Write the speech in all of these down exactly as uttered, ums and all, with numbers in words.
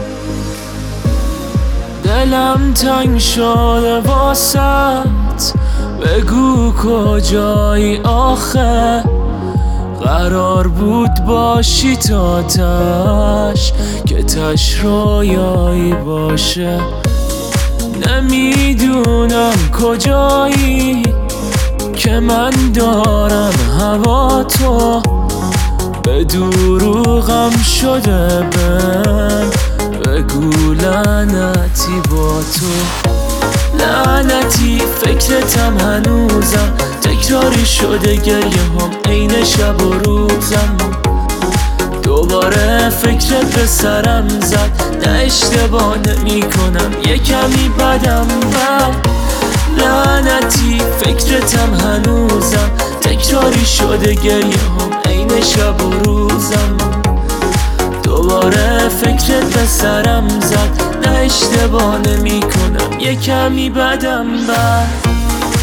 دلم تنگ شده واسط، بگو کجایی آخه؟ قرار بود باشی تا تش، که تش رویایی باشه. نمیدونم کجایی که من دارم هوا تو، به دروغم شده بهم، بگو لعنتی با تو. لعنتی فکرتم هنوزم، تکراری شده گریه هم عین شب و روزم. دوباره فکرت به سرم زد، نه اشتباه نمی کنم، یه کمی بدم بد. لعنتی فکرتم هنوزم، تکراری شده گریه هم عین شب و روزم. دوباره فکرت به سرم زد، نه اشتباه نمی کنم، یه کمی بدم بد.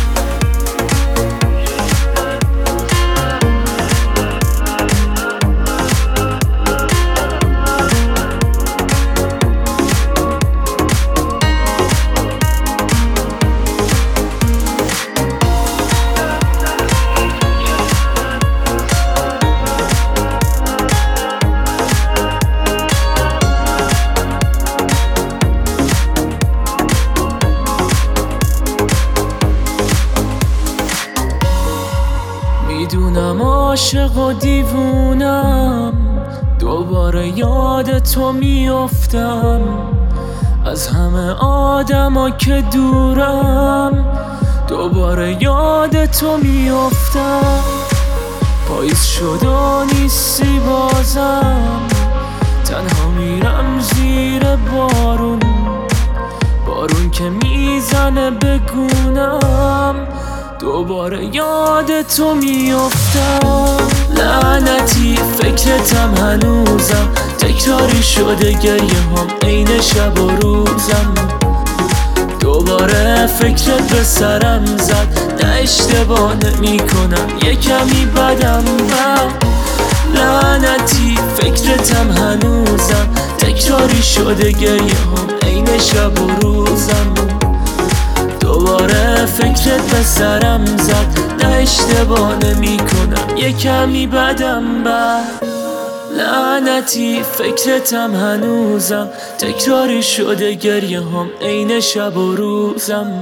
میدونم عاشق و دیوونم، دوباره یاد تو میافتم. از همه آدما که دورم، دوباره یاد تو میافتم. پاییز شد و نیستی بازم، تنها میرم زیر بارون. بارون که میزنه بگونم، دوباره یاد تو میافتم. لعنتی فکرتم هنوزم، تکراری شده گریه هم عین شب و روزم. دوباره فکرت به سرم زد، نه اشتباه نمی کنم، یه کمی بدم بد. لعنتی فکرتم هنوزم، تکراری شده گریه هم عین شب و روزم. دوباره فکرت به سرم زد، نه اشتباه نمی کنم، یه کمی بدم بد. لعنتی فکرتم هنوزم، تکراری شده گریه هم عین شب و روزم.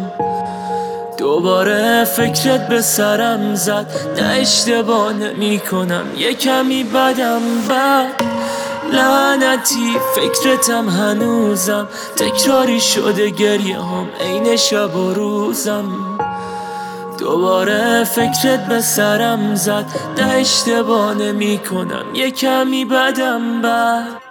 دوباره فکرت به سرم زد، نه اشتباه نمی کنم، یه کمی بدم بد. لعنتی فکرتم هنوزم، تکراری شده گریه هم عین شب و روزم. دوباره فکرت به سرم زد، نه اشتباه نمی کنم، یه کمی بدم بد.